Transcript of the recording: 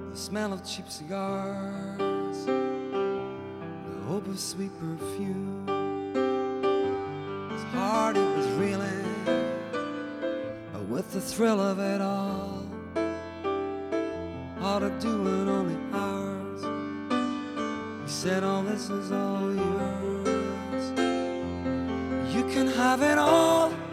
the smell of cheap cigars, the hope of sweet perfume. His heart, it was reeling with the thrill of it all. Ought to do it only ours. He said, "Oh, this is all yours. You can have it all.